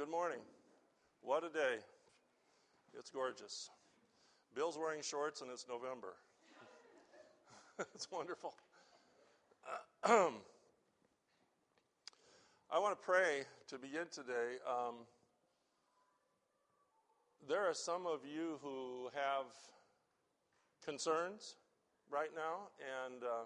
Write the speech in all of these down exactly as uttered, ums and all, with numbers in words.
Good morning. What a day. It's gorgeous. Bill's wearing shorts and it's November. It's wonderful. Uh, I want to pray to begin today. Um, there are some of you who have concerns right now, and uh,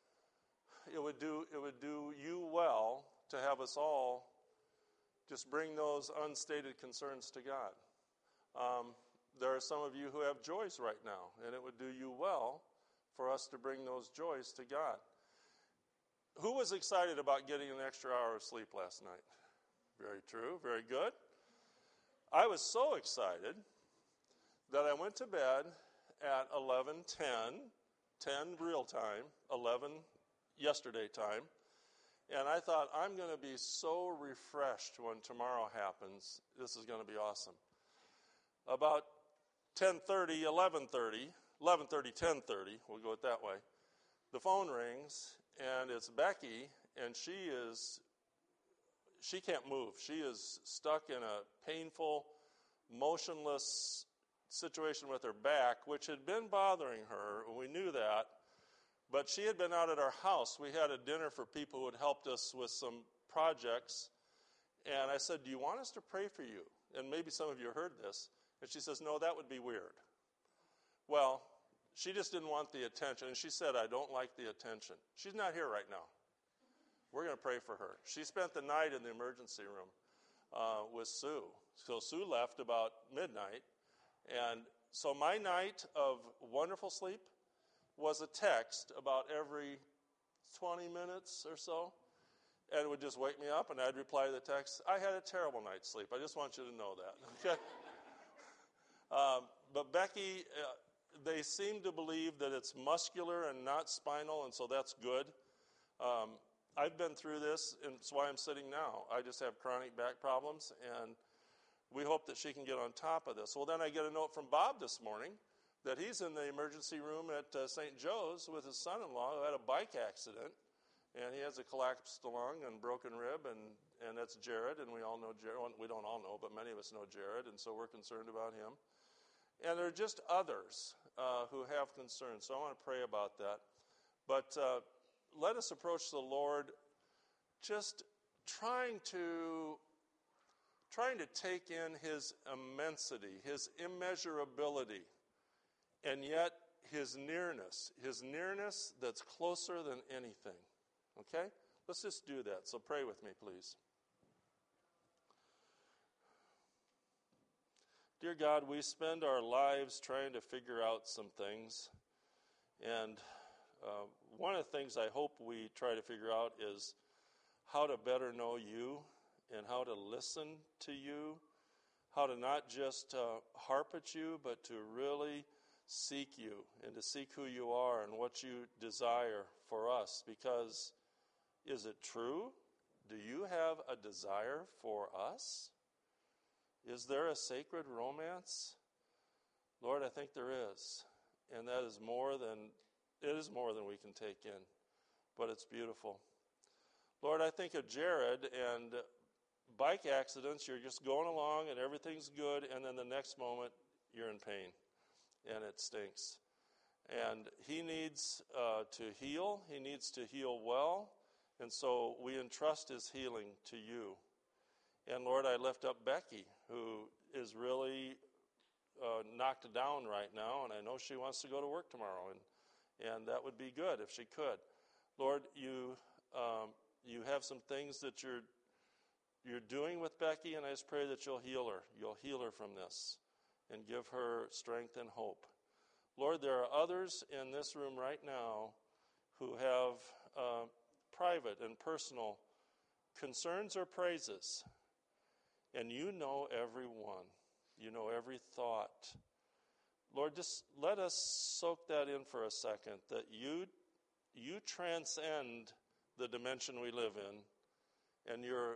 it would do it would do you well to have us all just bring those unstated concerns to God. Um, there are some of you who have joys right now, and it would do you well for us to bring those joys to God. Who was excited about getting an extra hour of sleep last night? Very true, very good. I was so excited that I went to bed at eleven ten, ten real time, eleven yesterday time, and I thought, I'm going to be so refreshed when tomorrow happens. This is going to be awesome. About ten thirty, eleven thirty, eleven thirty, ten thirty, we'll go it that way, the phone rings, and it's Becky, and she is, she can't move. She is stuck in a painful, motionless situation with her back, which had been bothering her. We knew that. But she had been out at our house. We had a dinner for people who had helped us with some projects. And I said, do you want us to pray for you? And maybe some of you heard this. And she says, no, that would be weird. Well, she just didn't want the attention. And she said, I don't like the attention. She's not here right now. We're going to pray for her. She spent the night in the emergency room uh, with Sue. So Sue left about midnight. And so my night of wonderful sleep was a text about every twenty minutes or so, and it would just wake me up, and I'd reply to the text. I had a terrible night's sleep. I just want you to know that. Okay. um, but Becky, uh, they seem to believe that it's muscular and not spinal, and so that's good. Um, I've been through this, and it's why I'm sitting now. I just have chronic back problems, and we hope that she can get on top of this. Well, then I get a note from Bob this morning that he's in the emergency room at uh, Saint Joe's with his son-in-law who had a bike accident, and he has a collapsed lung and broken rib, and, and that's Jared, and we all know Jared. Well, we don't all know, but many of us know Jared, and so we're concerned about him. And there are just others uh, who have concerns, so I want to pray about that. But uh, let us approach the Lord just trying to, trying to take in his immensity, his immeasurability, and yet his nearness, his nearness that's closer than anything. Okay? Let's just do that. So pray with me, please. Dear God, we spend our lives trying to figure out some things. And uh, one of the things I hope we try to figure out is how to better know you and how to listen to you, how to not just uh, harp at you, but to really seek you and to seek who you are and what you desire for us. Because is it true? Do you have a desire for us? Is there a sacred romance? Lord, I think there is. And that is more than, it is more than we can take in. But it's beautiful. Lord, I think of Jared and bike accidents. You're just going along and everything's good, and then the next moment you're in pain. And it stinks. And he needs uh, to heal. He needs to heal well. And so we entrust his healing to you. And Lord, I lift up Becky, who is really uh, knocked down right now. And I know she wants to go to work tomorrow. And, and that would be good if she could. Lord, you um, you have some things that you're, you're doing with Becky. And I just pray that you'll heal her. You'll heal her from this. And give her strength and hope. Lord, there are others in this room right now who have uh, private and personal concerns or praises. And you know every one. You know every thought. Lord, just let us soak that in for a second, that you, you transcend the dimension we live in, and you're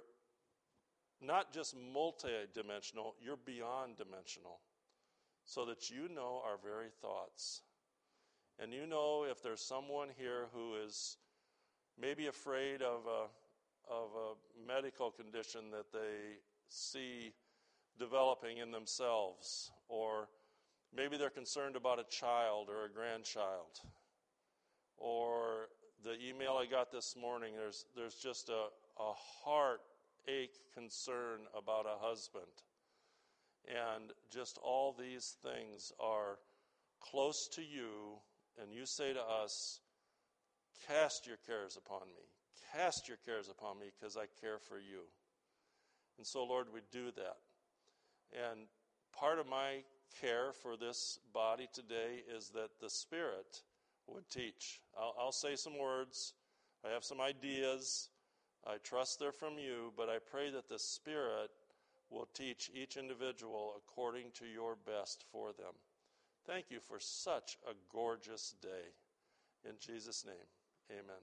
not just multi-dimensional, you're beyond dimensional. So that you know our very thoughts. And you know if there's someone here who is maybe afraid of a, of a medical condition that they see developing in themselves, or maybe they're concerned about a child or a grandchild. Or the email I got this morning, there's there's just a, a heartache concern about a husband. And just all these things are close to you, and you say to us, cast your cares upon me. Cast your cares upon me because I care for you. And so, Lord, we do that. And part of my care for this body today is that the Spirit would teach. I'll, I'll say some words. I have some ideas. I trust they're from you, but I pray that the Spirit will teach each individual according to your best for them. Thank you for such a gorgeous day. In Jesus' name, amen.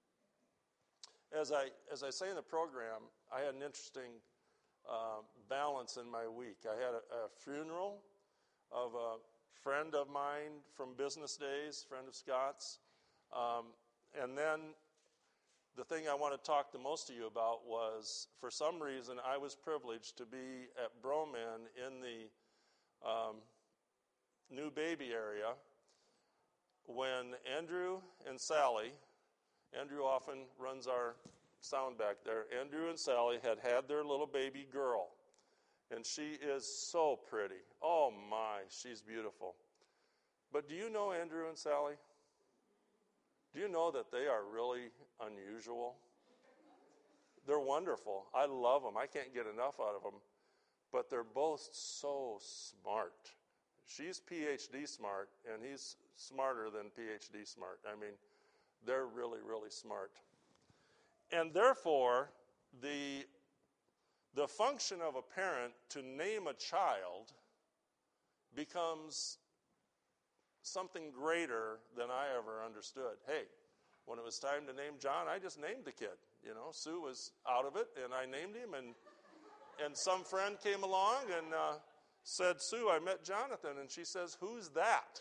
As I as I say in the program, I had an interesting uh, balance in my week. I had a, a funeral of a friend of mine from business days, friend of Scott's. Um, and then the thing I want to talk the most to you about was, for some reason, I was privileged to be at Broman in the um, new baby area when Andrew and Sally, Andrew often runs our sound back there, Andrew and Sally had had their little baby girl. And she is so pretty. Oh my, she's beautiful. But do you know Andrew and Sally? Do you know that they are really unusual? They're wonderful. I love them. I can't get enough out of them. But they're both so smart. She's P H D smart, and he's smarter than P H D smart. I mean, they're really, really smart. And therefore, the, the function of a parent to name a child becomes something greater than I ever understood. Hey, when it was time to name John, I just named the kid. You know, Sue was out of it, and I named him, and and some friend came along and uh, said, Sue, I met Jonathan, and she says, who's that?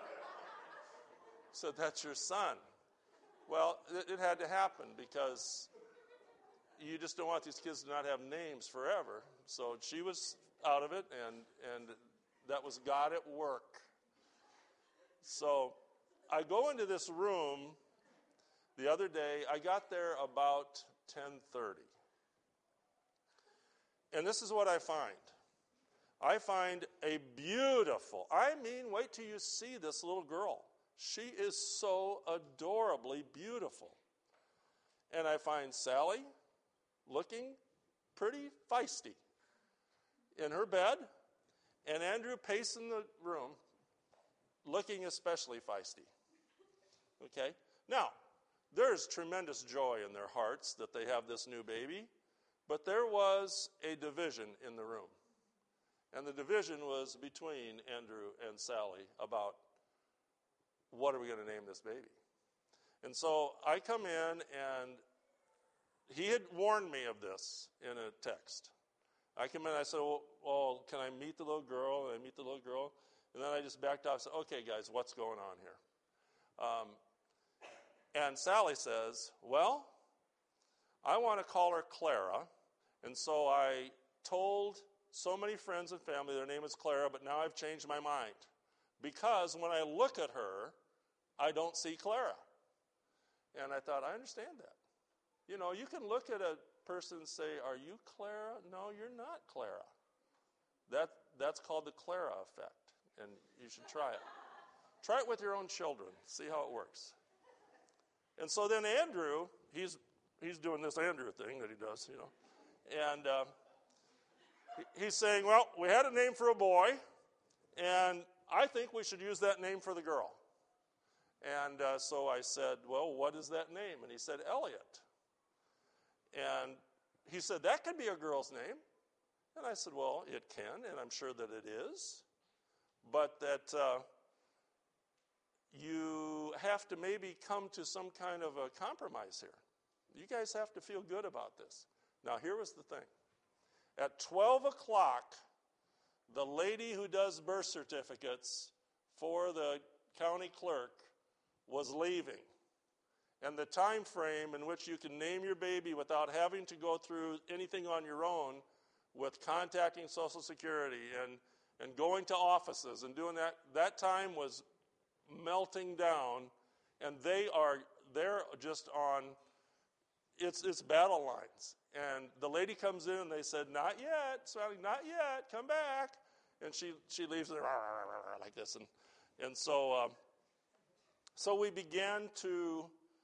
I said, that's your son. Well, it, it had to happen because you just don't want these kids to not have names forever. So she was out of it, and and that was God at work. So I go into this room the other day. I got there about ten thirty. And this is what I find. I find a beautiful, I mean, wait till you see this little girl. She is so adorably beautiful. And I find Sally looking pretty feisty in her bed, and Andrew pacing the room, looking especially feisty. Okay? Now, there's tremendous joy in their hearts that they have this new baby, but there was a division in the room. And the division was between Andrew and Sally about what are we going to name this baby. And so I come in, and he had warned me of this in a text. I come in, I said, well, well, can I meet the little girl? And I meet the little girl. And then I just backed off and said, okay, guys, what's going on here? Um, and Sally says, well, I want to call her Clara. And so I told so many friends and family their name is Clara, but now I've changed my mind. Because when I look at her, I don't see Clara. And I thought, I understand that. You know, you can look at a person and say, are you Clara? No, you're not Clara. That, that's called the Clara effect, and you should try it. Try it with your own children. See how it works. And so then Andrew, he's he's doing this Andrew thing that he does, you know. And uh, he, he's saying, well, we had a name for a boy, and I think we should use that name for the girl. And uh, so I said, well, what is that name? And he said, Elliot. And he said, that could be a girl's name. And I said, well, it can, and I'm sure that it is. But that uh, you have to maybe come to some kind of a compromise here. You guys have to feel good about this. Now, here was the thing. At twelve o'clock, the lady who does birth certificates for the county clerk was leaving. And the time frame in which you can name your baby without having to go through anything on your own with contacting Social Security and, and going to offices and doing that. That time was melting down, and they are they're just on it's it's battle lines. And the lady comes in and they said, "Not yet, Sally, not yet, come back." And she she leaves there like this, and and so um, so we began to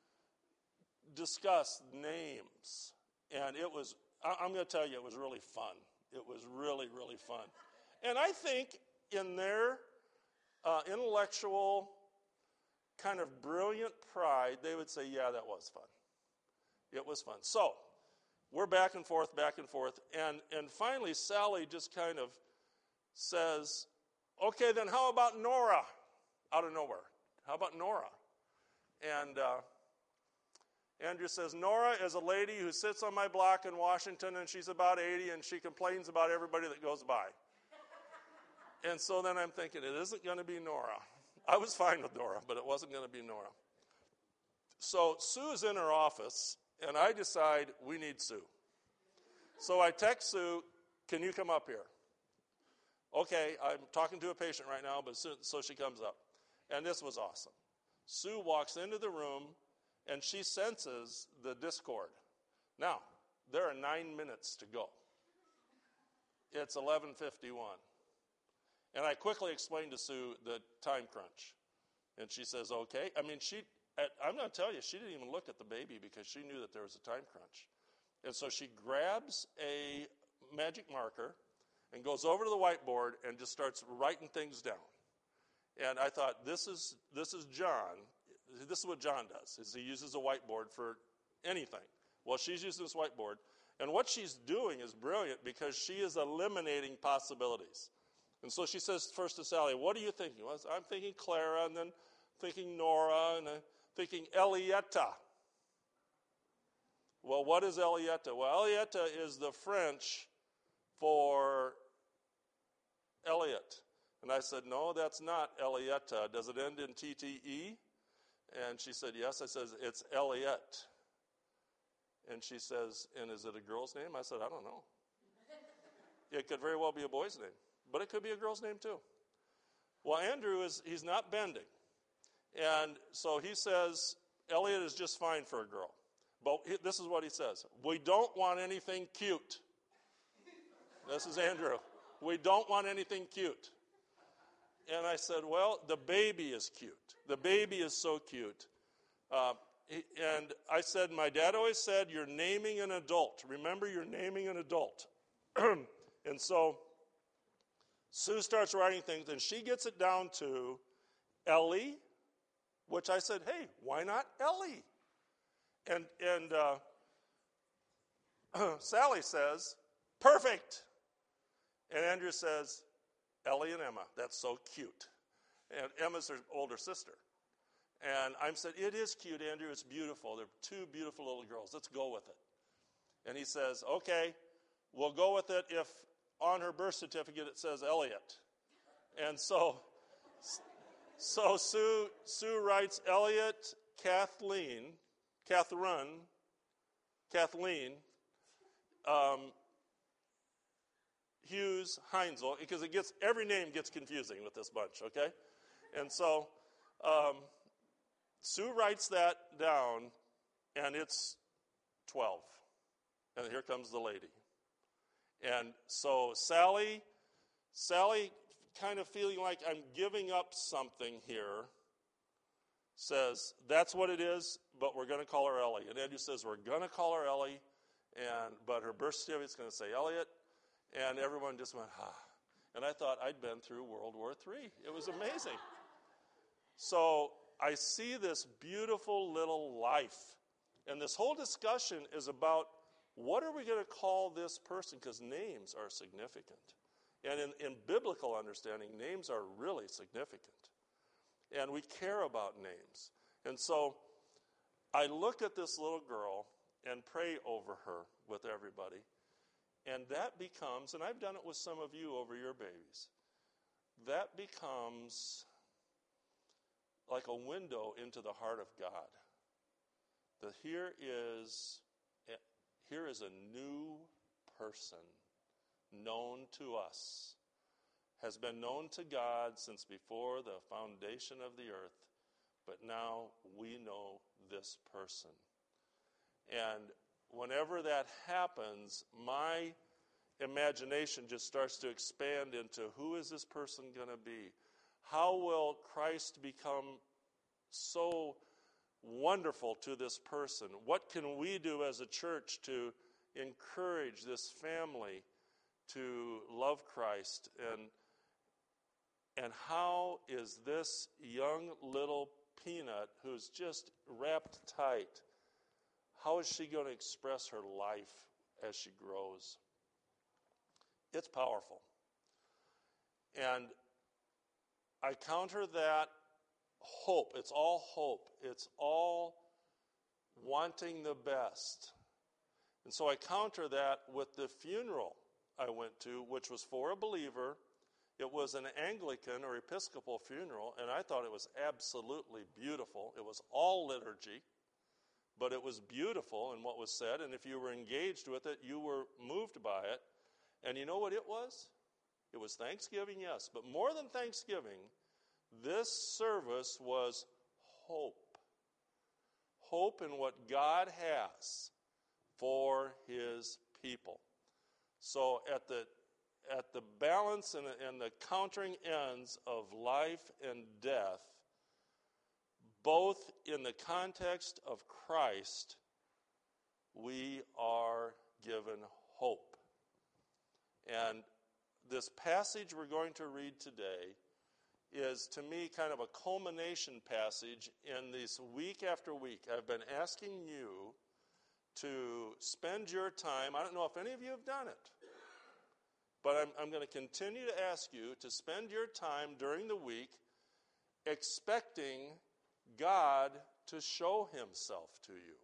discuss names, and it was I, I'm going to tell you it was really fun. It was really really fun, and I think in their uh, intellectual kind of brilliant pride, they would say, "Yeah, that was fun. It was fun." So we're back and forth, back and forth, and and finally Sally just kind of says, "Okay, then how about Nora?" Out of nowhere. How about Nora? And uh, Andrew says, "Nora is a lady who sits on my block in Washington, and she's about eighty, and she complains about everybody that goes by." And so then I'm thinking, it isn't going to be Nora. I was fine with Nora, but it wasn't going to be Nora. So Sue's in her office, and I decide we need Sue. So I text Sue, "Can you come up here?" "Okay, I'm talking to a patient right now," but Sue, so she comes up. And this was awesome. Sue walks into the room, and she senses the discord. Now, there are nine minutes to go. It's eleven fifty-one. And I quickly explained to Sue the time crunch. And she says, "Okay." I mean, she. I'm going to tell you, she didn't even look at the baby because she knew that there was a time crunch. And so she grabs a magic marker and goes over to the whiteboard and just starts writing things down. And I thought, this is this is John. This is what John does, is he uses a whiteboard for anything. Well, she's using this whiteboard. And what she's doing is brilliant because she is eliminating possibilities. And so she says first to Sally, "What are you thinking?" Well, I'm thinking Clara, and then thinking Nora, and I'm thinking Elietta. Well, what is Elietta? Well, Elietta is the French for Elliot. And I said, "No, that's not Elietta. Does it end in T T E?" And she said, "Yes." I said, "It's Elliot." And she says, "And is it a girl's name?" I said, "I don't know. It could very well be a boy's name, but it could be a girl's name too." Well, Andrew, is he's not bending. And so he says, "Elliot is just fine for a girl." But he, this is what he says: "We don't want anything cute." This is Andrew. "We don't want anything cute." And I said, "Well, the baby is cute. The baby is so cute." Uh, he, and I said, "My dad always said, you're naming an adult. Remember, you're naming an adult." And so Sue starts writing things, and she gets it down to Ellie, which I said, "Hey, why not Ellie?" And, and uh, Sally says, "Perfect." And Andrew says, "Ellie and Emma, that's so cute." And Emma's her older sister. And I said, "It is cute, Andrew. It's beautiful. They're two beautiful little girls. Let's go with it." And he says, "Okay, we'll go with it if on her birth certificate it says Elliot." And so, so Sue Sue writes Elliot, Kathleen, Catherine, Kathleen, um, Hughes, Heinzel, because it gets every name gets confusing with this bunch, okay? And so um, Sue writes that down, and it's twelve. And here comes the lady. And so Sally, Sally, kind of feeling like I'm giving up something here, says, "That's what it is, but we're going to call her Ellie." And Andrew says, "We're going to call her Ellie, and but her birth certificate's going to say Elliot." And everyone just went, "Ah." And I thought I'd been through World War Three. It was amazing. So I see this beautiful little life. And this whole discussion is about, what are we going to call this person? Because names are significant. And in, in biblical understanding, names are really significant. And we care about names. And so I look at this little girl and pray over her with everybody. And that becomes, and I've done it with some of you over your babies, that becomes like a window into the heart of God. That here is, here is a new person known to us, has been known to God since before the foundation of the earth, but now we know this person. And whenever that happens, my imagination just starts to expand into who is this person going to be? How will Christ become so wonderful to this person? What can we do as a church to encourage this family to love Christ? And and how is this young little peanut who's just wrapped tight, how is she going to express her life as she grows? It's powerful. And I counter that hope. It's all hope. It's all wanting the best. And so I counter that with the funeral I went to, which was for a believer. It was an Anglican or Episcopal funeral, and I thought it was absolutely beautiful. It was all liturgy, but it was beautiful in what was said, and if you were engaged with it, you were moved by it. And you know what it was? It was Thanksgiving, yes, but more than Thanksgiving, this service was hope. Hope in what God has for his people. So at the at the balance and, and the countering ends of life and death, both in the context of Christ, we are given hope. And this passage we're going to read today is, to me, kind of a culmination passage in this week after week. I've been asking you to spend your time. I don't know if any of you have done it, but I'm, I'm going to continue to ask you to spend your time during the week expecting God to show himself to you.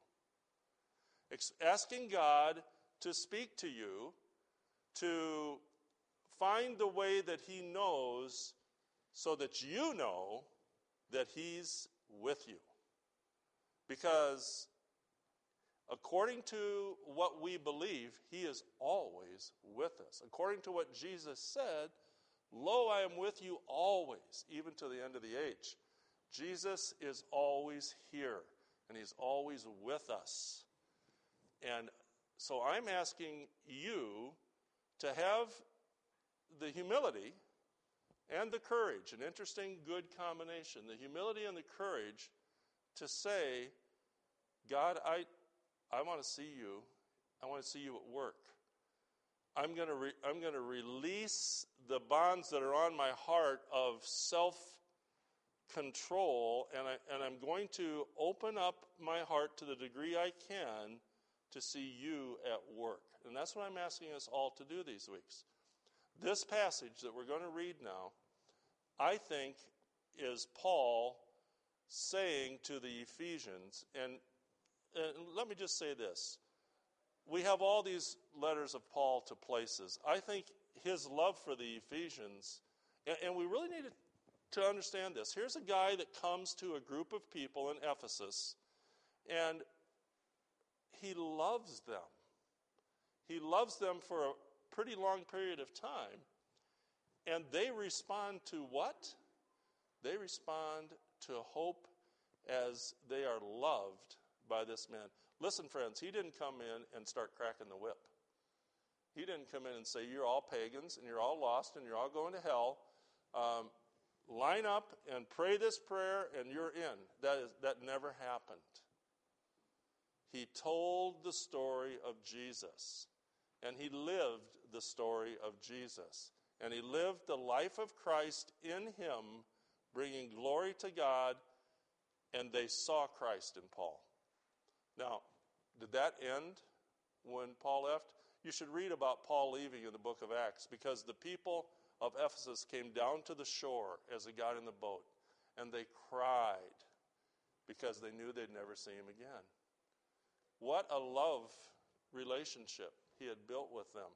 Ex- asking God to speak to you, to find the way that he knows so that you know that he's with you. Because according to what we believe, he is always with us. According to what Jesus said, lo, I am with you always, even to the end of the age. Jesus is always here, and he's always with us. And so I'm asking you to have the humility and the courage, an interesting, good combination, the humility and the courage to say, God, I I want to see you. I want to see you at work. I'm going to re- I'm going to release the bonds that are on my heart of self-control, and I and I'm going to open up my heart to the degree I can to see you at work. And that's what I'm asking us all to do these weeks. This passage that we're going to read now, I think, is Paul saying to the Ephesians, and, and let me just say this. We have all these letters of Paul to places. I think his love for the Ephesians, and, and we really need to, to understand this. Here's a guy that comes to a group of people in Ephesus, and he loves them. He loves them for a pretty long period of time. And they respond to what? They respond to hope as they are loved by this man. Listen, friends, he didn't come in and start cracking the whip. He didn't come in and say, you're all pagans and you're all lost and you're all going to hell. Um, line up and pray this prayer and you're in. That is, that never happened. He told the story of Jesus. And he lived the story of Jesus. And he lived the life of Christ in him, bringing glory to God, and they saw Christ in Paul. Now, did that end when Paul left? You should read about Paul leaving in the book of Acts, because the people of Ephesus came down to the shore as he got in the boat, and they cried because they knew they'd never see him again. What a love relationship he had built with them.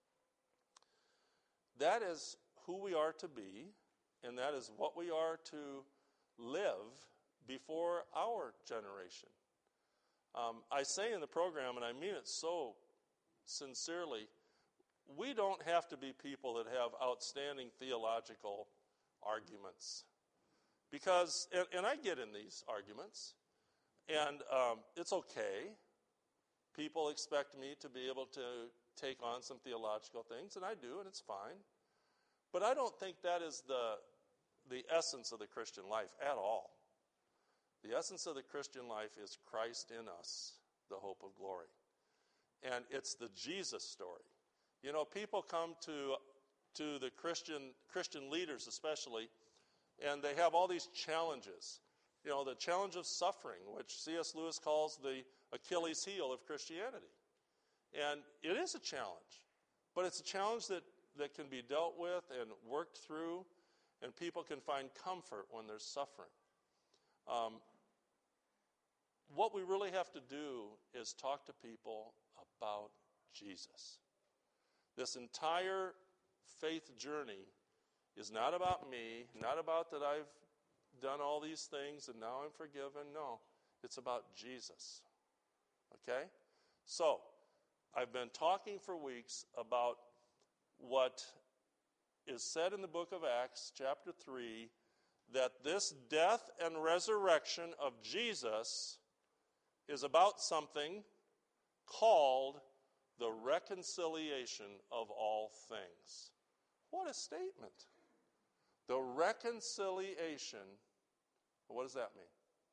That is who we are to be, and that is what we are to live before our generation. Um, I say in the program, and I mean it so sincerely, we don't have to be people that have outstanding theological arguments. Because, and, and I get in these arguments, and um, it's okay. People expect me to be able to take on some theological things, and I do, and it's fine. But I don't think that is the, the essence of the Christian life at all. The essence of the Christian life is Christ in us, the hope of glory. And it's the Jesus story. You know, people come to to the Christian Christian leaders especially, and they have all these challenges. You know, the challenge of suffering, which C S Lewis calls the Achilles heel of Christianity. And it is a challenge, but it's a challenge that, that can be dealt with and worked through, and people can find comfort when there's suffering. Um, what we really have to do is talk to people about Jesus. This entire faith journey is not about me, not about that I've done all these things and now I'm forgiven. No, it's about Jesus. Okay? So, I've been talking for weeks about what is said in the book of Acts, chapter three, that this death and resurrection of Jesus is about something called the reconciliation of all things. What a statement. The reconciliation, what does that mean?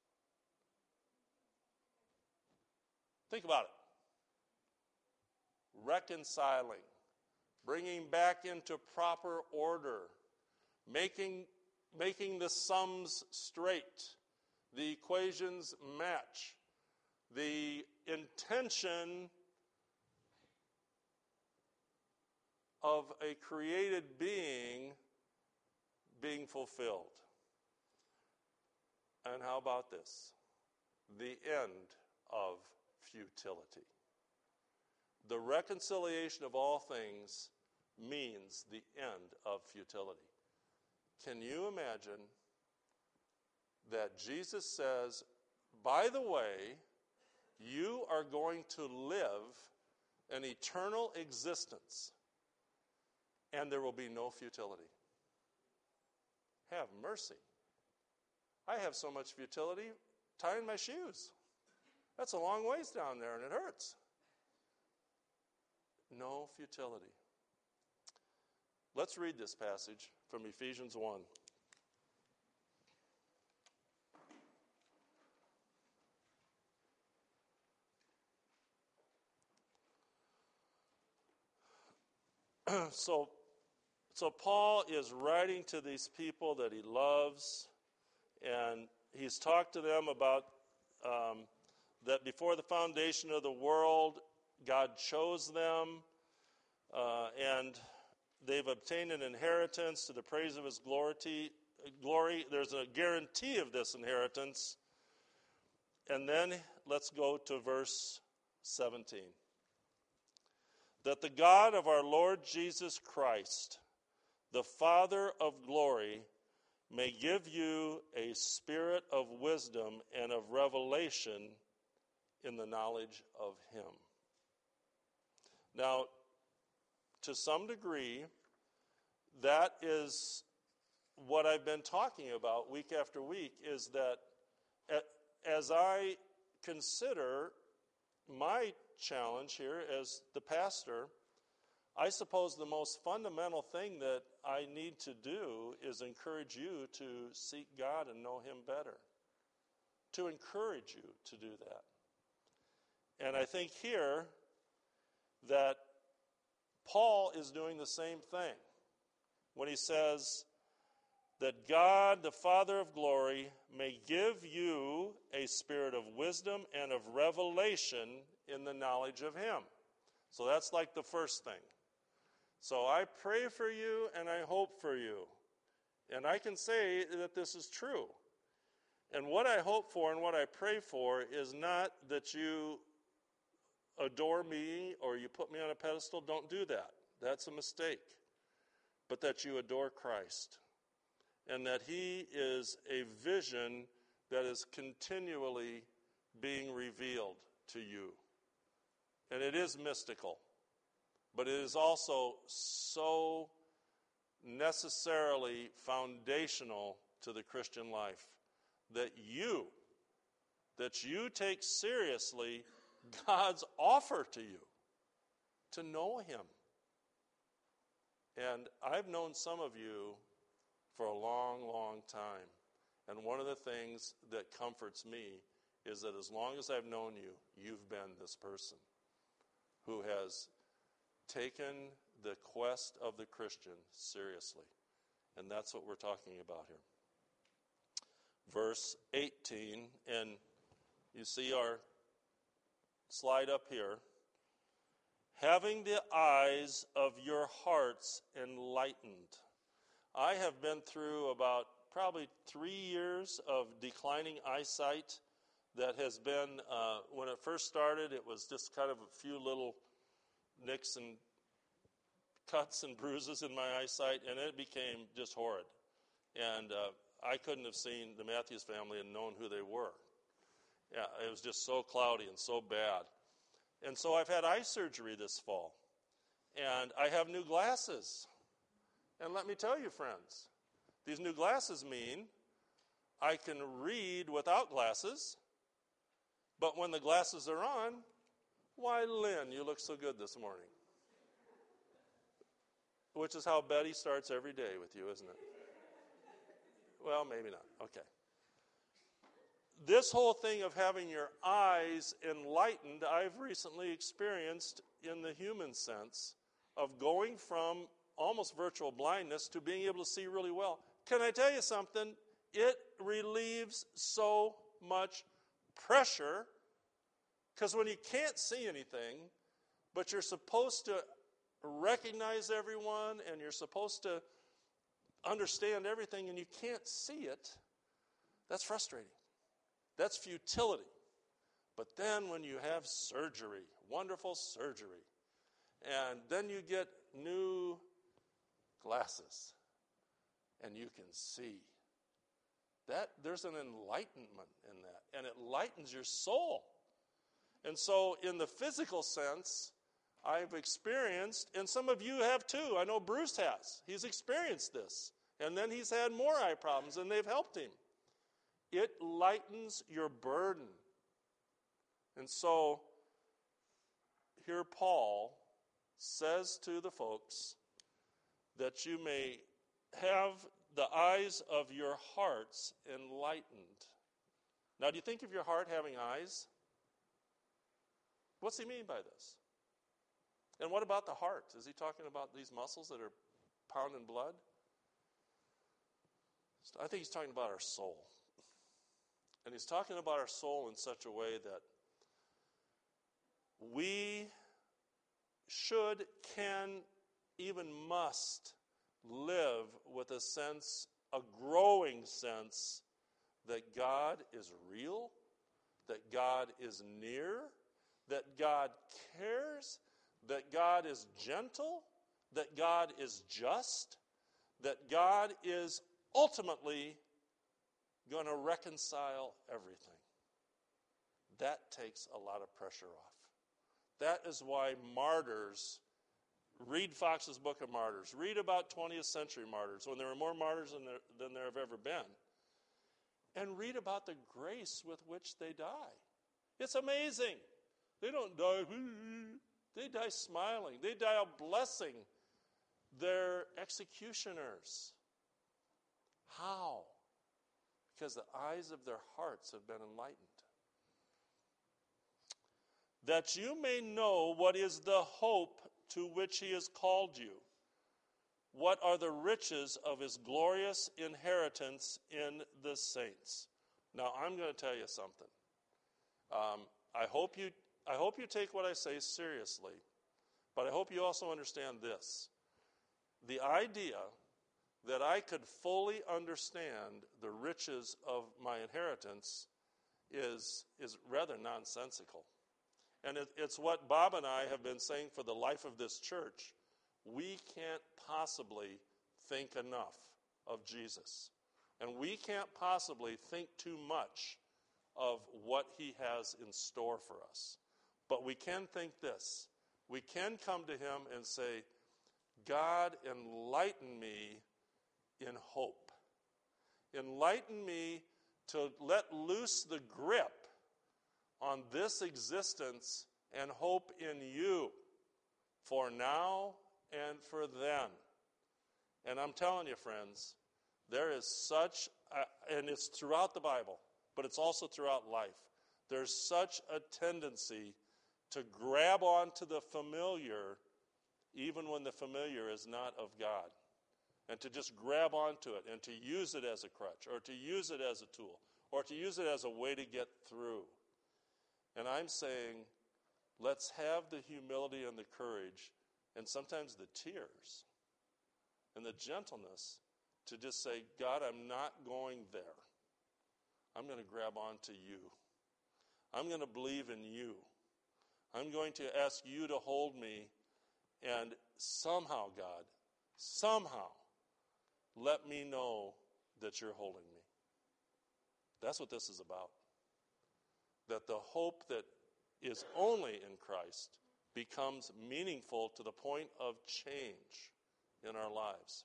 Think about it. Reconciling, bringing back into proper order, making, making the sums straight, the equations match, the intention of a created being being fulfilled. And how about this? The end of futility. The reconciliation of all things means the end of futility. Can you imagine that Jesus says, by the way, you are going to live an eternal existence, and there will be no futility? Have mercy. I have so much futility tying my shoes. That's a long ways down there, and it hurts. No futility. Let's read this passage from Ephesians one. so, so Paul is writing to these people that he loves, and he's talked to them about um, that before the foundation of the world, God chose them, uh, and they've obtained an inheritance to the praise of his glory. Glory. There's a guarantee of this inheritance. And then let's go to verse seventeen. That the God of our Lord Jesus Christ, the Father of glory, may give you a spirit of wisdom and of revelation in the knowledge of him. Now, to some degree, that is what I've been talking about week after week, is that as I consider my challenge here as the pastor, I suppose the most fundamental thing that I need to do is encourage you to seek God and know him better. To encourage you to do that. And I think here that Paul is doing the same thing when he says that God, the Father of glory, may give you a spirit of wisdom and of revelation in the knowledge of him. So that's like the first thing. So I pray for you and I hope for you. And I can say that this is true. And what I hope for and what I pray for is not that you adore me or you put me on a pedestal. Don't do that. That's a mistake. But that you adore Christ. And that he is a vision that is continually being revealed to you. And it is mystical. but it is also so necessarily foundational to the Christian life that you, that you take seriously God's offer to you to know him. And I've known some of you for a long, long time. And one of the things that comforts me is that as long as I've known you, you've been this person who has taken the quest of the Christian seriously. And that's what we're talking about here. Verse eighteen, and you see our slide up here. Having the eyes of your hearts enlightened. I have been through about probably three years of declining eyesight that has been, uh, when it first started, it was just kind of a few little nicks and cuts and bruises in my eyesight, and it became just horrid. And uh, I couldn't have seen the Matthews family and known who they were. Yeah, it was just so cloudy and so bad. And so I've had eye surgery this fall. And I have new glasses. And let me tell you, friends, these new glasses mean I can read without glasses. But when the glasses are on, why, Lynn, you look so good this morning. Which is how Betty starts every day with you, isn't it? Well, maybe not. Okay. This whole thing of having your eyes enlightened, I've recently experienced in the human sense of going from almost virtual blindness to being able to see really well. Can I tell you something? It relieves so much pressure, because when you can't see anything, but you're supposed to recognize everyone and you're supposed to understand everything and you can't see it, that's frustrating. That's futility. But then when you have surgery, wonderful surgery, and then you get new glasses and you can see, that there's an enlightenment in that, and it lightens your soul. And so in the physical sense, I've experienced, and some of you have too. I know Bruce has. He's experienced this. And then he's had more eye problems, and they've helped him. It lightens your burden. And so here Paul says to the folks that you may have the eyes of your hearts enlightened. Now, do you think of your heart having eyes? What's he mean by this? And what about the heart? Is he talking about these muscles that are pounding blood? I think he's talking about our soul. And he's talking about our soul in such a way that we should, can, even must live with a sense, a growing sense, that God is real, that God is near, that God cares, that God is gentle, that God is just, that God is ultimately going to reconcile everything. That takes a lot of pressure off. That is why martyrs, read Fox's Book of Martyrs, read about twentieth century martyrs, when there were more martyrs than there, than there have ever been, and read about the grace with which they die. It's amazing. They don't die, they die smiling. They die out blessing their executioners. How? Because the eyes of their hearts have been enlightened. That you may know what is the hope to which he has called you. What are the riches of his glorious inheritance in the saints? Now, I'm going to tell you something. Um, I hope you, I hope you take what I say seriously, but I hope you also understand this. The idea that I could fully understand the riches of my inheritance is, is rather nonsensical. And it, it's what Bob and I have been saying for the life of this church. We can't possibly think enough of Jesus. And we can't possibly think too much of what he has in store for us. But we can think this. we can come to him and say, God, enlighten me in hope. Enlighten me to let loose the grip on this existence and hope in you for now and for then. And I'm telling you, friends, there is such, a, and it's throughout the Bible, but it's also throughout life, there's such a tendency to grab onto the familiar even when the familiar is not of God. And to just grab onto it and to use it as a crutch or to use it as a tool or to use it as a way to get through. And I'm saying, let's have the humility and the courage and sometimes the tears and the gentleness to just say, God, I'm not going there. I'm going to grab onto you. I'm going to believe in you. I'm going to ask you to hold me, and somehow, God, somehow, let me know that you're holding me. That's what this is about. That the hope that is only in Christ becomes meaningful to the point of change in our lives.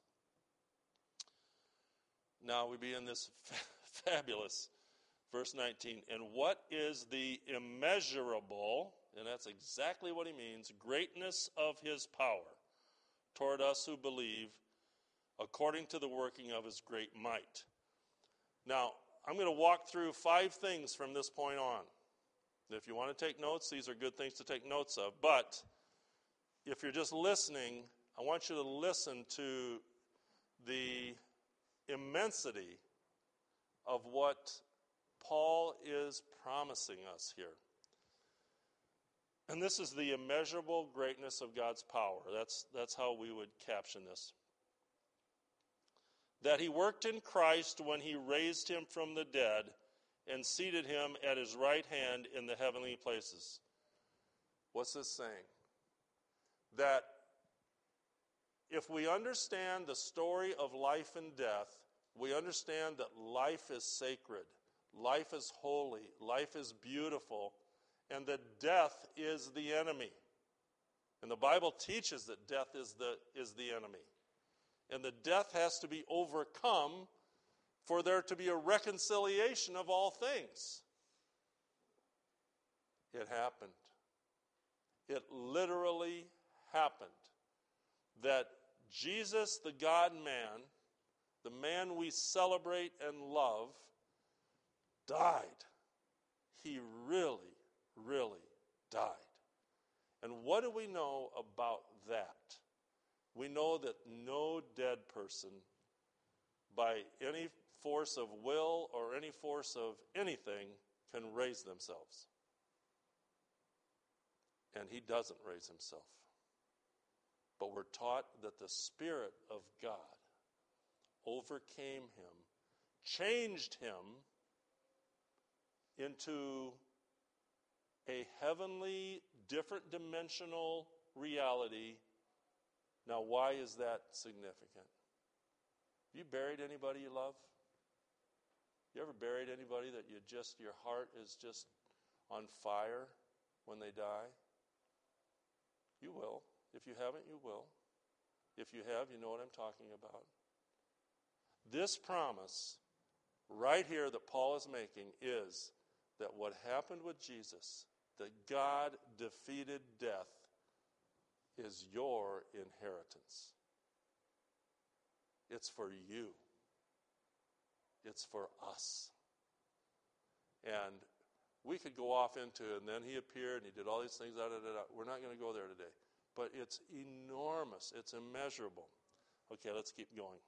Now we begin this fa- fabulous verse nineteen. And what is the immeasurable, and that's exactly what he means, greatness of his power toward us who believe, according to the working of his great might. Now, I'm going to walk through five things from this point on. If you want to take notes, these are good things to take notes of. But if you're just listening, I want you to listen to the immensity of what Paul is promising us here. And this is the immeasurable greatness of God's power. That's, that's how we would caption this. That he worked in Christ when he raised him from the dead and seated him at his right hand in the heavenly places. What's this saying? That if we understand the story of life and death, we understand that life is sacred, life is holy, life is beautiful, and that death is the enemy. And the Bible teaches that death is the, is the enemy. And the death has to be overcome for there to be a reconciliation of all things. It happened. It literally happened. That Jesus, the God-man, the man we celebrate and love, died. He really, really died. And what do we know about that? We know that no dead person, by any force of will or any force of anything, can raise themselves. And he doesn't raise himself. But we're taught that the Spirit of God overcame him, changed him into a heavenly, different dimensional reality. Now, why is that significant? Have you buried anybody you love? You ever buried anybody that you just, your heart is just on fire when they die? You will. If you haven't, you will. If you have, you know what I'm talking about. This promise right here that Paul is making is that what happened with Jesus, that God defeated death, is your inheritance. It's for you. It's for us. And we could go off into, and then he appeared and he did all these things. Da, da, da, da. We're not going to go there today. But it's enormous. It's immeasurable. Okay, let's keep going.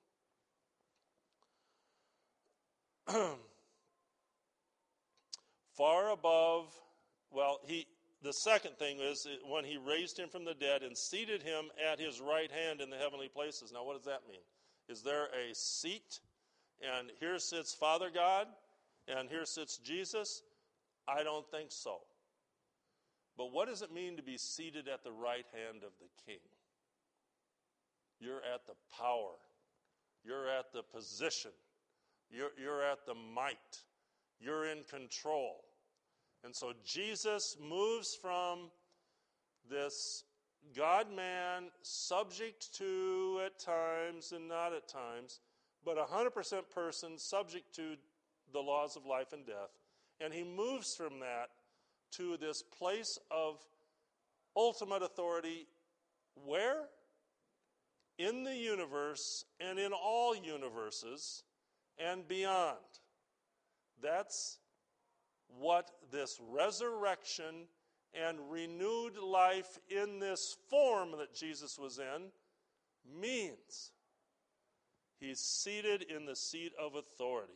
Far above, well, he. The second thing is when he raised him from the dead and seated him at his right hand in the heavenly places. Now, what does that mean? Is there a seat? And here sits Father God, and here sits Jesus? I don't think so. But what does it mean to be seated at the right hand of the King? You're at the power. You're at the position. You're, you're at the might. You're in control. And so Jesus moves from this God-man, subject to at times and not at times, but one hundred percent person subject to the laws of life and death. And he moves from that to this place of ultimate authority. Where? In the universe and in all universes and beyond. That's what this resurrection and renewed life in this form that Jesus was in means. He's seated in the seat of authority.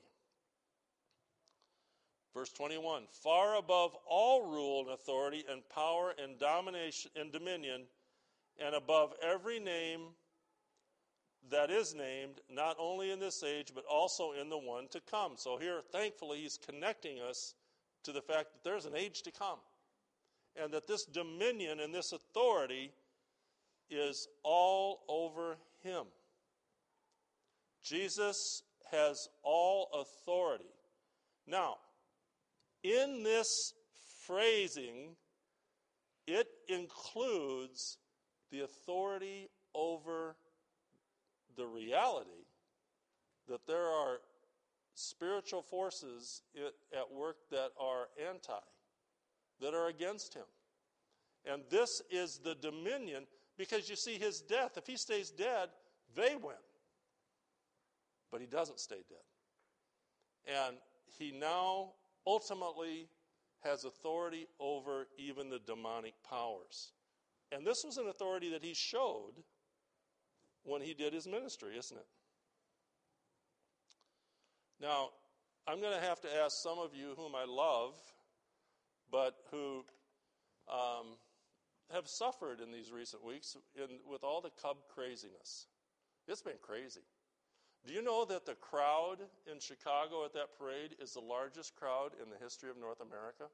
Verse twenty-one, far above all rule and authority and power and domination and dominion, and above every name that is named, not only in this age, but also in the one to come. So here, thankfully, he's connecting us to the fact that there's an age to come. And that this dominion and this authority is all over him. Jesus has all authority. Now, in this phrasing, it includes the authority over the reality that there are spiritual forces at work that are anti, that are against him. And this is the dominion, because you see his death, if he stays dead, they win. But he doesn't stay dead. And he now ultimately has authority over even the demonic powers. And this was an authority that he showed when he did his ministry, isn't it? Now, I'm going to have to ask some of you whom I love, but who um, have suffered in these recent weeks in, with all the Cub craziness. It's been crazy. Do you know that the crowd in Chicago at that parade is the largest crowd in the history of North America?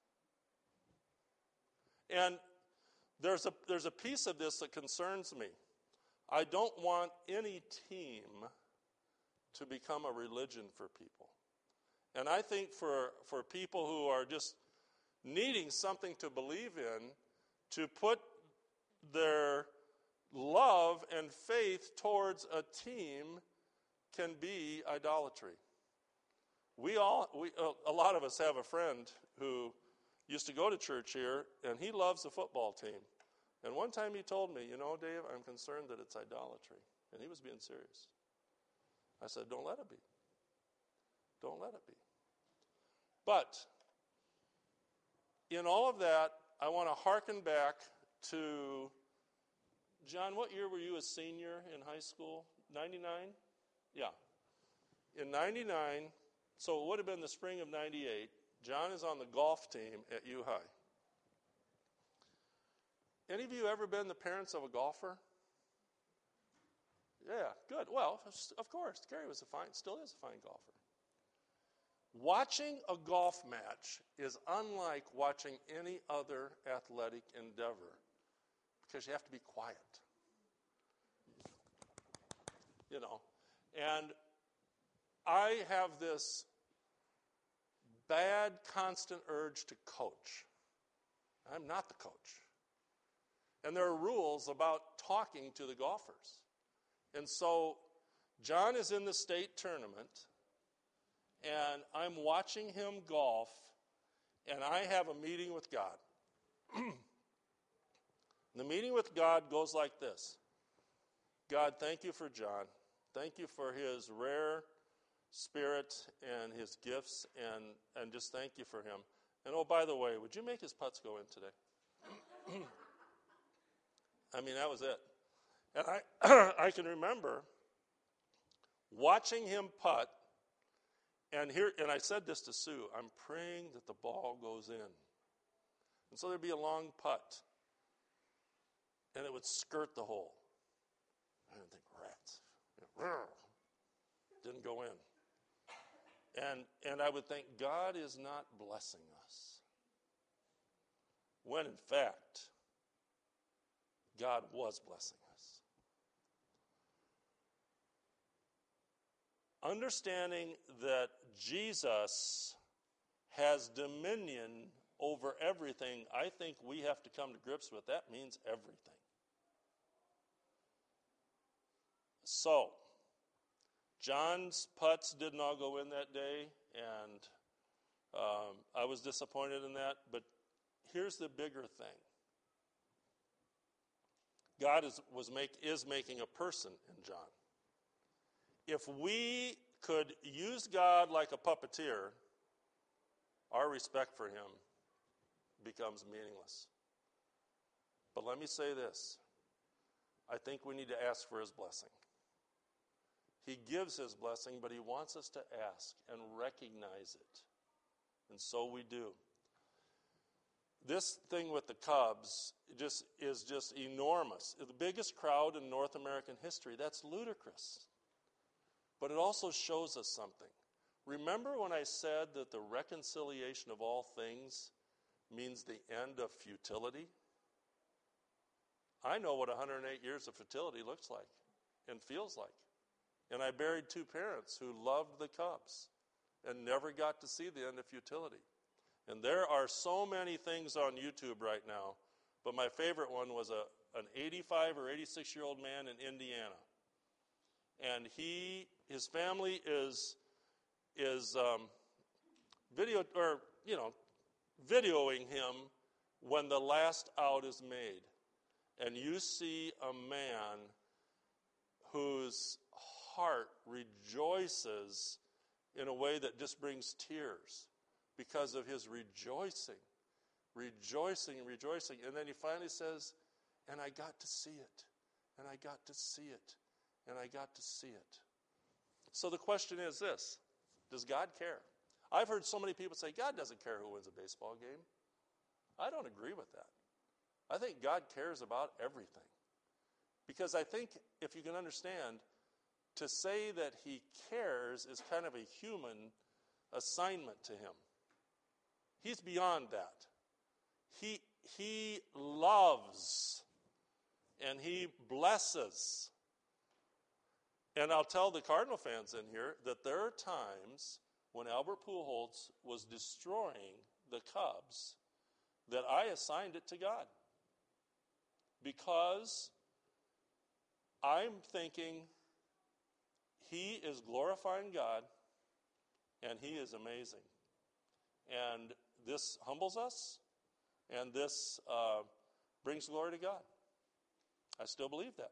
And there's a, there's a piece of this that concerns me. I don't want any team to become a religion for people. And I think for, for people who are just needing something to believe in, to put their love and faith towards a team can be idolatry. We all, we, a lot of us have a friend who used to go to church here, and he loves the football team. And one time he told me, you know, Dave, I'm concerned that it's idolatry. And he was being serious. I said, don't let it be. Don't let it be. But in all of that, I want to hearken back to, John, what year were you a senior in high school? ninety-nine? Yeah. In ninety-nine, so it would have been the spring of ninety-eight, John is on the golf team at U-High. Any of you ever been the parents of a golfer? Yeah, good. Well, of course, Gary was a fine, still is a fine golfer. Watching a golf match is unlike watching any other athletic endeavor because you have to be quiet. You know, and I have this bad, constant urge to coach. I'm not the coach. And there are rules about talking to the golfers. And so John is in the state tournament, and I'm watching him golf, and I have a meeting with God. The meeting with God goes like this. God, thank you for John. Thank you for his rare spirit and his gifts, and, and just thank you for him. And oh, by the way, would you make his putts go in today? I mean, that was it. And I I can remember watching him putt, and here and I said this to Sue, I'm praying that the ball goes in. And so there'd be a long putt, and it would skirt the hole. I didn't think, rats. Didn't go in. And and I would think, God is not blessing us. When in fact, God was blessing us. Understanding that Jesus has dominion over everything, I think we have to come to grips with that means everything. So, John's putts didn't all go in that day, and um, I was disappointed in that. But here's the bigger thing. God is, was make, is making a person in John. If we could use God like a puppeteer, our respect for him becomes meaningless. But let me say this. I think we need to ask for his blessing. He gives his blessing, but he wants us to ask and recognize it. And so we do. This thing with the Cubs just is just enormous. The biggest crowd in North American history. That's ludicrous. But it also shows us something. Remember when I said that the reconciliation of all things means the end of futility? I know what one hundred eight years of futility looks like and feels like. And I buried two parents who loved the Cubs and never got to see the end of futility. And there are so many things on YouTube right now, but my favorite one was a an eighty-five or eighty-six-year-old man in Indiana. And he, his family is is um, video or you know, videoing him when the last out is made. And you see a man whose heart rejoices in a way that just brings tears because of his rejoicing, rejoicing, rejoicing. And then he finally says, and I got to see it, and I got to see it, and I got to see it. So the question is this, does God care? I've heard so many people say, God doesn't care who wins a baseball game. I don't agree with that. I think God cares about everything. Because I think, if you can understand, to say that he cares is kind of a human assignment to him. He's beyond that. He, he loves and he blesses. And I'll tell the Cardinal fans in here that there are times when Albert Pujols was destroying the Cubs that I assigned it to God. Because I'm thinking he is glorifying God and he is amazing. And this humbles us and this uh, brings glory to God. I still believe that.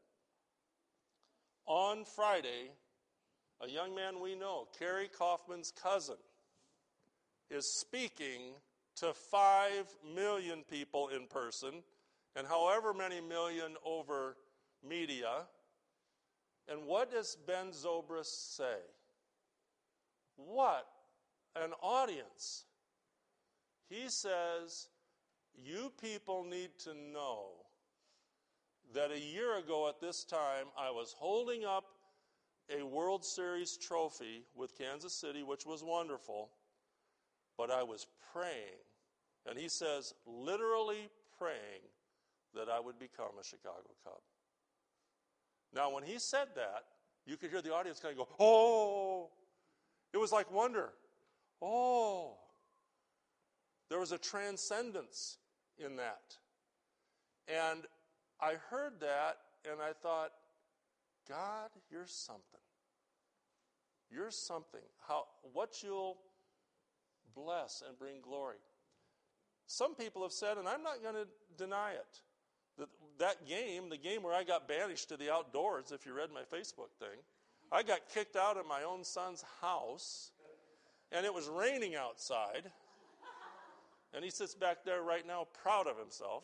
On Friday, a young man we know, Kerry Kaufman's cousin, is speaking to five million people in person and however many million over media. And what does Ben Zobrist say? What an audience. He says, you people need to know that a year ago at this time, I was holding up a World Series trophy with Kansas City, which was wonderful, but I was praying. And he says, literally praying that I would become a Chicago Cub. Now, when he said that, you could hear the audience kind of go, oh. It was like wonder. Oh. There was a transcendence in that. And I heard that, and I thought, God, you're something. You're something. How what you'll bless and bring glory. Some people have said, and I'm not going to deny it, that that game, the game where I got banished to the outdoors, if you read my Facebook thing, I got kicked out of my own son's house, and it was raining outside, and he sits back there right now proud of himself.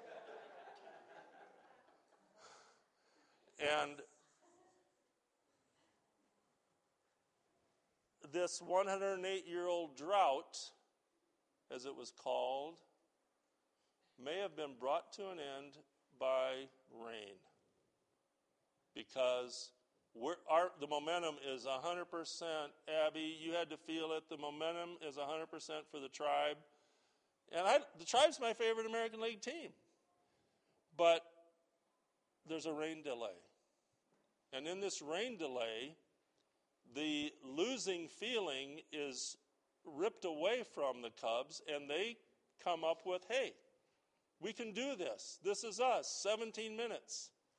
And this one hundred eight-year-old drought, as it was called, may have been brought to an end by rain. Because we're, our, the momentum is one hundred percent. Abby, you had to feel it. The momentum is one hundred percent for the Tribe. And I, the Tribe's my favorite American League team. But there's a rain delay. And in this rain delay, the losing feeling is ripped away from the Cubs, and they come up with, hey, we can do this. This is us, seventeen minutes.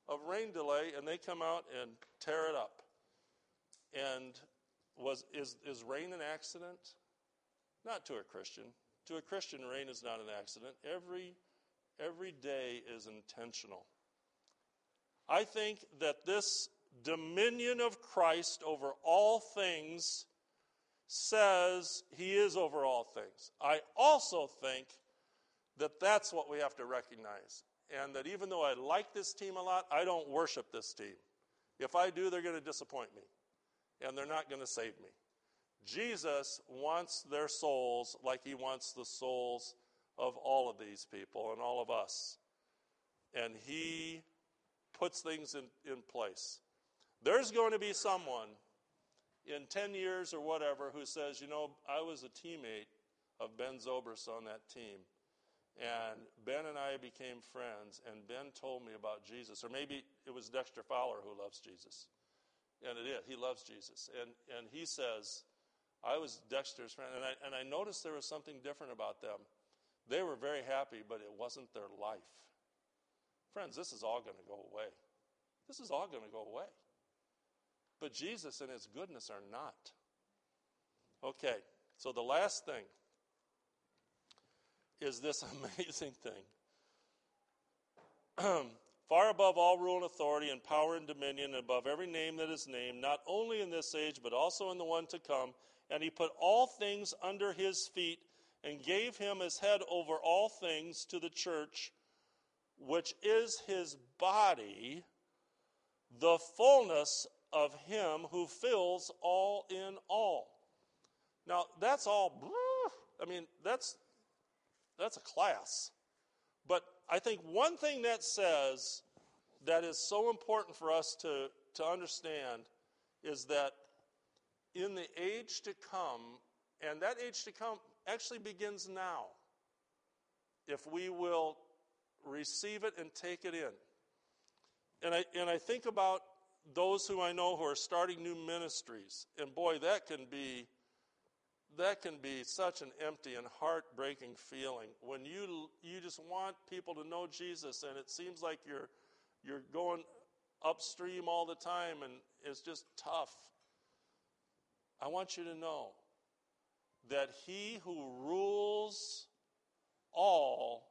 of rain delay, and they come out and tear it up. And was is, is rain an accident? Not to a Christian. To a Christian, rain is not an accident. Every, every day is intentional. I think that this dominion of Christ over all things says he is over all things. I also think that that's what we have to recognize. And that even though I like this team a lot, I don't worship this team. If I do, they're going to disappoint me. And they're not going to save me. Jesus wants their souls like he wants the souls of all of these people and all of us. And he puts things in, in place. There's going to be someone in ten years or whatever who says, you know, I was a teammate of Ben Zobrist on that team. And Ben and I became friends, and Ben told me about Jesus. Or maybe it was Dexter Fowler who loves Jesus. And it is. He loves Jesus. And and he says, I was Dexter's friend, and I, and I noticed there was something different about them. They were very happy, but it wasn't their life. Friends, this is all going to go away. This is all going to go away. But Jesus and his goodness are not. Okay, so the last thing is this amazing thing. Far above all rule and authority and power and dominion, and above every name that is named, not only in this age, but also in the one to come. And he put all things under his feet and gave him as head over all things to the church, which is his body, the fullness of him who fills all in all. Now, that's all, I mean, that's that's a class. But I think one thing that says that is so important for us to, to understand is that in the age to come, and that age to come actually begins now, if we will receive it and take it in. And I and I think about those who I know who are starting new ministries, and boy, that can be that can be such an empty and heartbreaking feeling when you you just want people to know Jesus, and it seems like you're you're going upstream all the time, and it's just tough. I want you to know that he who rules all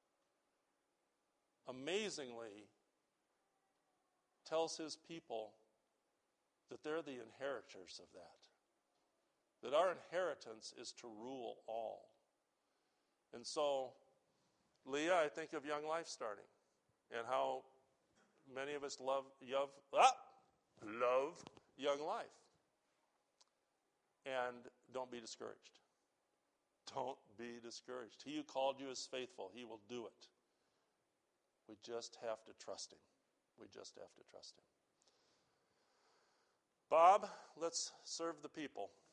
amazingly tells his people that they're the inheritors of that. That our inheritance is to rule all. And so, Leah, I think of Young Life starting and how many of us love, love, ah, love Young Life. And don't be discouraged. Don't be discouraged. He who called you is faithful. He will do it. We just have to trust him. We just have to trust him. Bob, let's serve the people.